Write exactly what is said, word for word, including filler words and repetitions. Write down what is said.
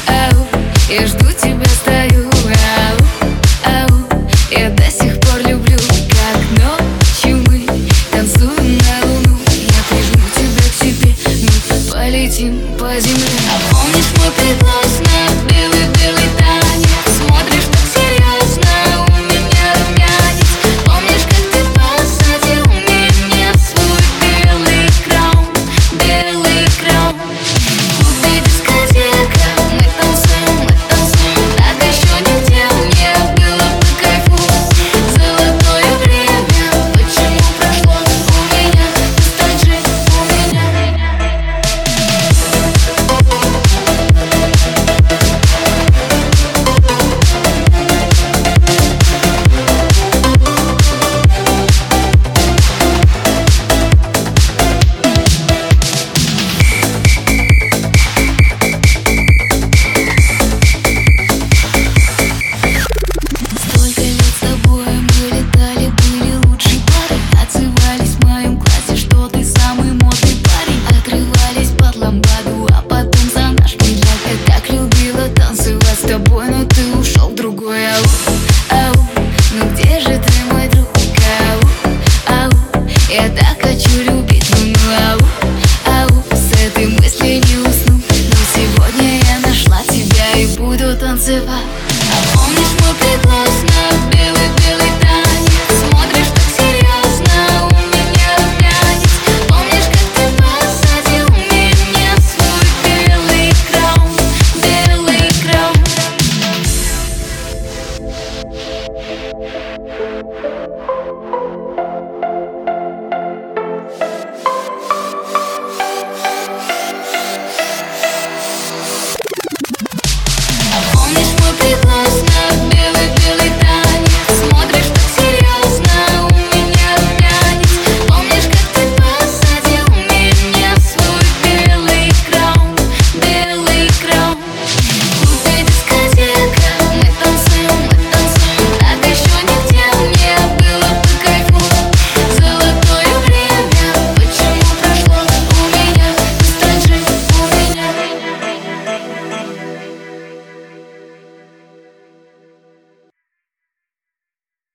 ау, я жду тебя, стою, ау, ау, я до сих пор люблю, как ночью мы танцуем на луну. Я прижму тебя к себе, мы полетим по земле. А помнишь мой прекрасный белый-белый танец? Смотришь так серьезно, у меня румянец. Помнишь, как ты посадил меня в свой белый краун, белый краун? Купи дискотека, мы танцуем, мы танцуем, так еще нигде не было по кайфу. Золотое время, почему прошло у меня? Ностальжи у меня. Столько лет с тобой мы летали, были лучшей парой. Отзывались в моем классе, что ты самый модный парень. Открывались под ламбаду, а потом за наш медляк. Я так любила танцевать с тобой, но ты ушел в другой. Ау, ау, ну где же ты, мой друг? Ау, ау, я так хочу любить, ну ну ау, ау, с этой мыслью не усну. Но сегодня я нашла тебя и буду танцевать.